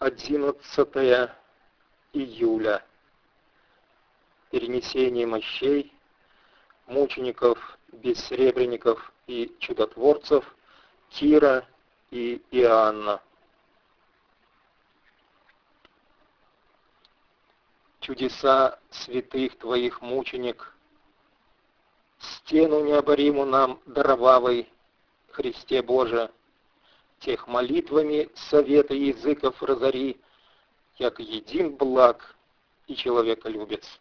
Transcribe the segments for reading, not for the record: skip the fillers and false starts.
11 июля. Перенесение мощей мучеников, бессребренников и чудотворцев Кира и Иоанна. Чудеса святых Твоих мученик, стену необориму нам даровавой, Христе Боже, тех молитвами совета языков разори, як един благ и человеколюбец.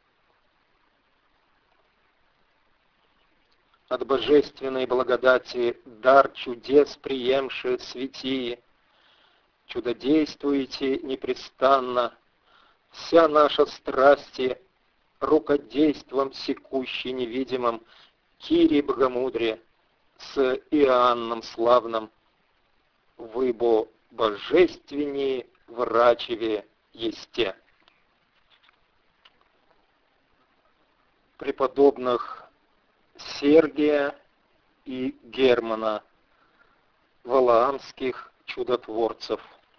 От божественной благодати дар чудес приемши святии, чудодействуете непрестанно, вся наша страсти рукодейством секущей невидимым Кире Богомудре с Иоанном славным, вы бо божественнее врачеве есте. Преподобных Сергия и Германа, валаамских чудотворцев.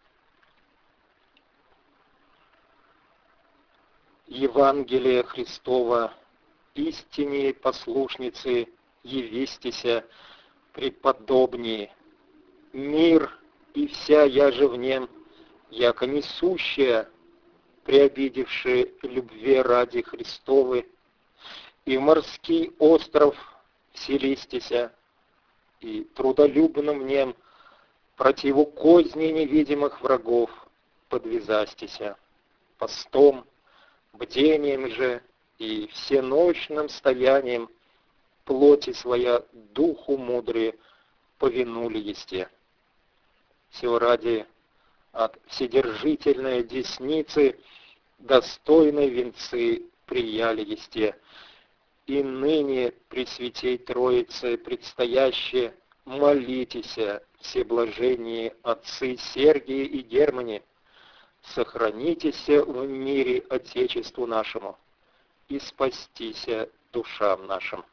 Евангелие Христова, истине послушницы, явистися, преподобнее, мир и вся яже в нем, яко несущая, приобидевши любви ради Христовы, и в морский остров вселистися, и трудолюбным в нем противу козни невидимых врагов подвязастися, постом, бдением же и всеночным стоянием плоти своя духу мудрые повинули есте. Все ради от вседержительной десницы достойной венцы прияли есте, и ныне при святей Троице предстоящее молитеся, всеблаженные отцы Сергии и Германе, сохранитеся в мире Отечеству нашему и спастися душам нашим.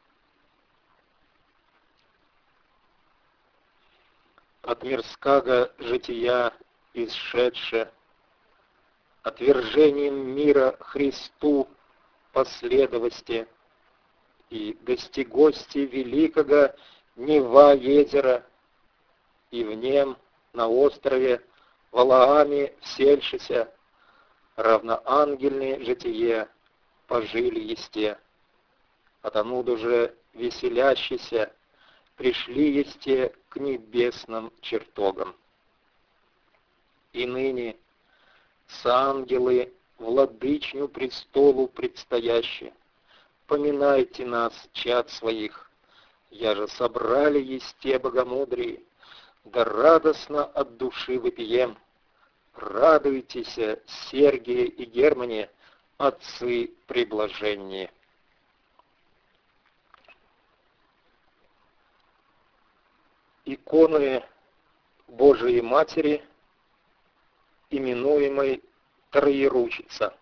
От мирского жития исшедше, отвержением мира Христу последовости и достигости великого Нева езера, и в нем на острове Валааме всельшися, равноангельное житие пожили есте, отонуду же веселящися пришли есте к небесным чертогам. И ныне с ангелы владычню престолу предстоящие, поминайте нас, чад своих, я же собрали есте богомудрие, да радостно от души выпием. Радуйтесь, Сергия и Германе, отцы приблаженнее. Иконы Божией Матери, именуемой Троеручица.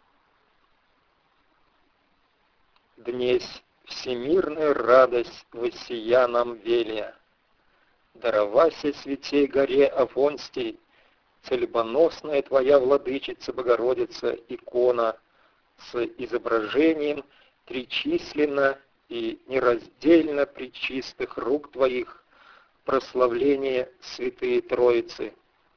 Днесь всемирная радость воссия нам велия, даровася святей горе Афонстий, целебоносная Твоя Владычица Богородица икона с изображением тричисленно и нераздельно пречистых рук Твоих, прославление Святые Троицы.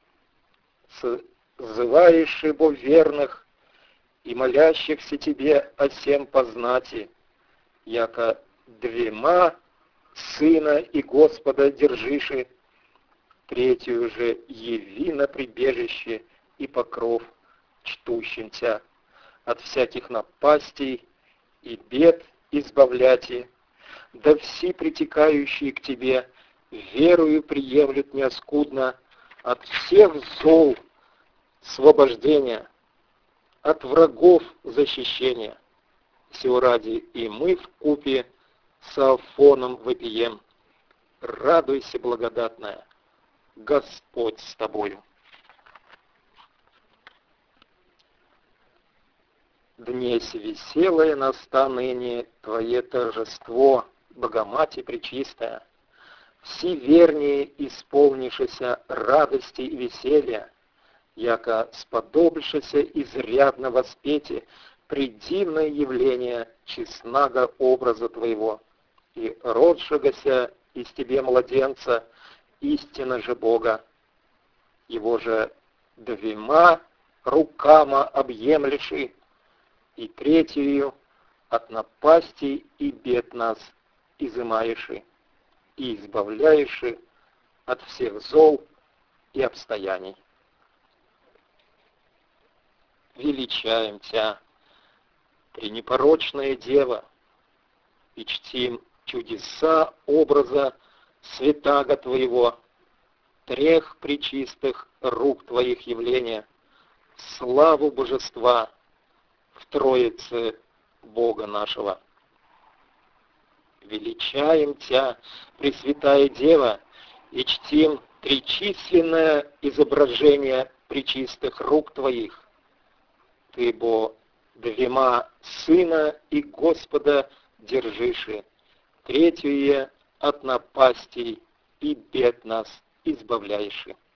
Сзываешь бо верных и молящихся Тебе о сем познати, яко двема Сына и Господа держиши, третью же яви на прибежище и покров чтущимся, от всяких напастей и бед избавляти, да все притекающие к Тебе верою приемлют неоскудно от всех зол освобождения, от врагов защищения. Всего ради и мы вкупе с Афоном вопием. Радуйся, благодатная, Господь с тобою. Днесь веселое наста ныне Твое торжество, Богоматерь Пречистая, все вернее исполнившися радости и веселья, яко сподобившееся изрядно воспети предивное явление честного образа Твоего, и родшегося из Тебе младенца, истина же Бога, его же двумя рукама объемлеши, и третью от напастей и бед нас изымаеши, и избавляеши от всех зол и обстояний. Величаем Тя, пренепорочная Дева, и чтим чудеса образа святаго Твоего, трех пречистых рук Твоих явления, славу Божества в Троице Бога нашего. Величаем Тя, Пресвятая Дева, и чтим тричисленное изображение пречистых рук Твоих. Ты, бо двема Сына и Господа держиши, третье от напастей и бед нас избавляеши.